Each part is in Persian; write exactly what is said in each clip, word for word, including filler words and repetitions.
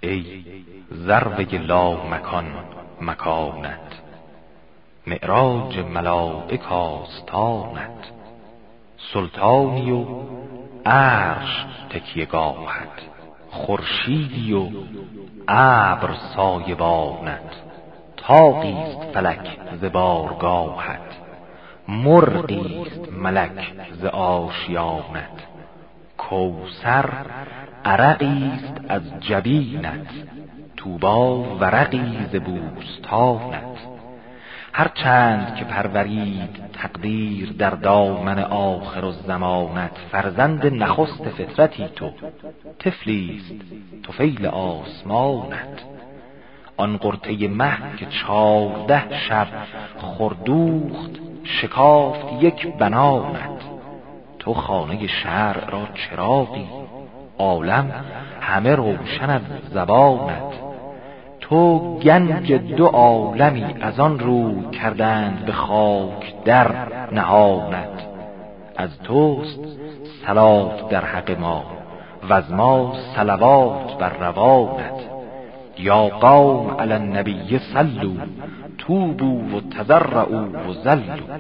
ای ذروه لا مکان مکانت، معراج ملائک آستانت، سلطانی و عرش تکیهگاهت، خورشیدی و ابر سایبانت، طاقیست فلک ز بارگاهت، مرغیست ملک ز آشیانت، کوثر عرقیست از جبینت، طوبی ورقی ز بوستانت. هر چند که پرورید تقدیر در دامن آخر الزمانت، فرزند نخست فطرتی تو، طفلیست طفیل آسمانت. آن قرطه مه که چارده شب خردوخت، شکافت یک بنانت. تو خانه شرع را چراغی، عالم همه روشن از زبانت. تو گنج دو عالمی از آن روی کردند به خاک در نهانت. از توست صلات در حق ما و از ما صلوات بر روانت. یا قوم علی النبی صلوا توبوا و تضرعوا و ذلوا.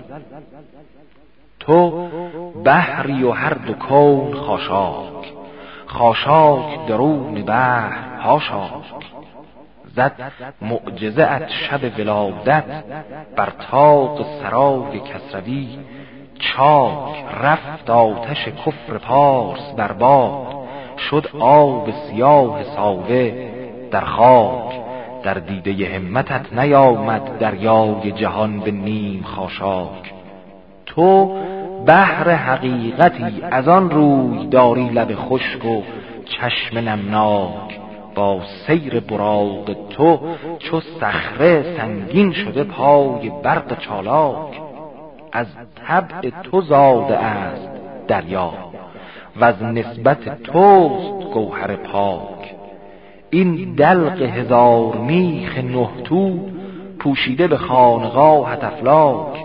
تو بحری و هر دو کون خاشاک، خاشاک درون بحر حاشاک. زد معجزه ات شب ولادت، بر طاق سرای کسروی چاک. رفت آتش کفر پارس بر باد، شد آب سیاه ساوه در خاک. در دیده همتت نیامد دریای جهان به نیم خاشاک. تو بحر حقیقتی از آن روی داری لب خشک و چشم نمناک. با سیر براق تو چو صخره سنگین شده پای برق چالاک. از طبع تو زاده است دریا و از نسبت توست گوهر پاک. این دلق هزار میخ نه تو پوشیده به خانقاهت افلاک.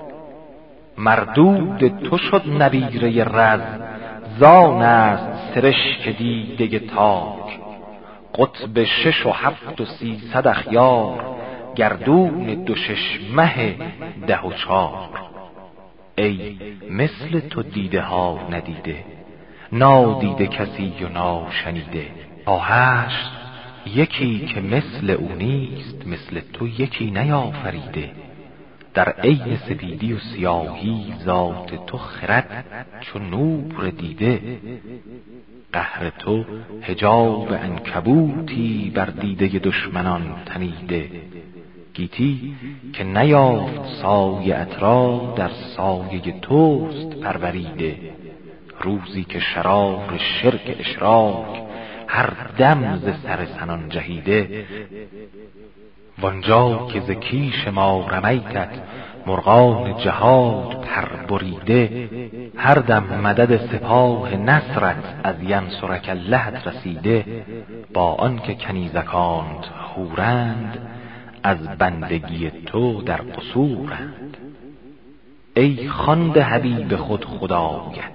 مردود تو شد نبیره رز، زان است سرشک دیده تاک. قطب شش و هفت و سیصد اخیار، گردون دو شش مه ده و چار. ای مثل تو دیده ها ندیده، نادیده کسی و ناشنیده. تا هشت یکی که مثل او نیست، مثل تو یکی نیافریده. در عین سپیدی و سیاهی ذات تو خرد چو نور دیده. قهر تو حجاب عنکبوتی بر دیده دشمنان تنیده. گیتی که نیافت سایه‌ات را در سایه توست پروریده. روزی که شرار شرک اشراک هر دم ز سر سنان جهیده. وانجا که ز کیش ما رمیتت مرغان جهاد پر بریده. هر دم مدد سپاه نصرت از ینصرک اللهت رسیده. با آن که کنیزکانت حورند، از بندگی تو در قصورند. ای خوانده حبیب خود خدایت،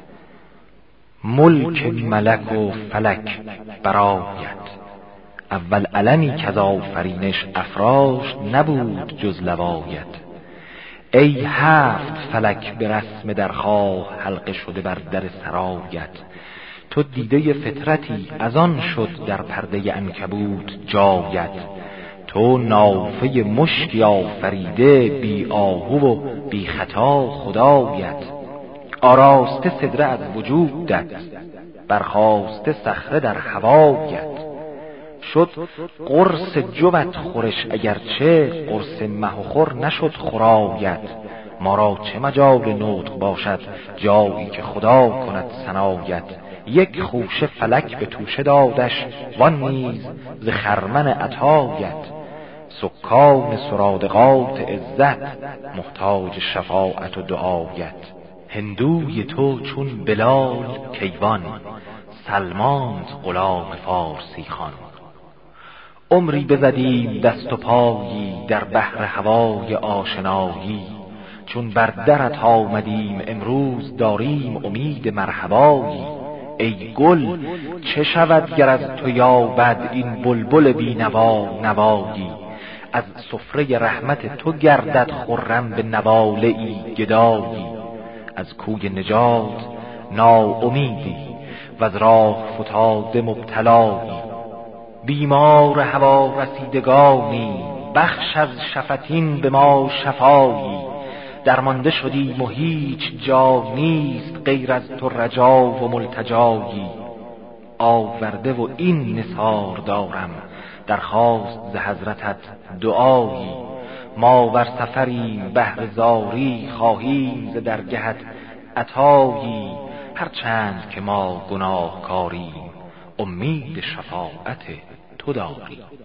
ملک ملک و فلک برایت. اول علمی که از آفرینش افراشت، نبود جز لوایت. ای هفت فلک به رسم درخواه حلقه شده بر در سرایت. تو دیده فطرتی از آن شد در پرده عنکبوت جایت. تو نافه مشکی آفریده، بی آهو و بی خطا خدایت. آراسته سدره از وجودت، برخاسته صخره در هوایت. شد قرص جوت خورش اگرچه، قرص مه و خور نشد خورایت. ما را چه مجال نطق باشد جایی که خدا کند ثنایت. یک خوشه فلک به توشه دادش، وان نیز ز خرمن عطایت. سکان سرادقات عزت، محتاج شفاعت و دعایت. هندوی تو چون بلال کیوان، سلمانت غلام فارسی خان. عمری بزدیم دست و پایی در بحر هوای آشنایی. چون بر درت آمدیم امروز داریم امید مرحبایی. ای گل چه شود گر از تو یابد این بلبل بینوا نوایی؟ از سفره رحمت تو گردد خرم به نواله ای گدایی. از کوی نجات ناامیدی و از راه فتاده مبتلایی، بیمار هوا رسیدگانی بخش از شفتین به ما شفایی. درمانده شدیم و هیچ جا نیست غیر از تو رجا و ملتجایی. آورده و این نثار دارم درخواست ز حضرتت دعایی. ما بر سفریم بهر زاری خواهیم ز درگهت عطایی. هر چند که ما گناهکاریم امید شفاعت تو داریم.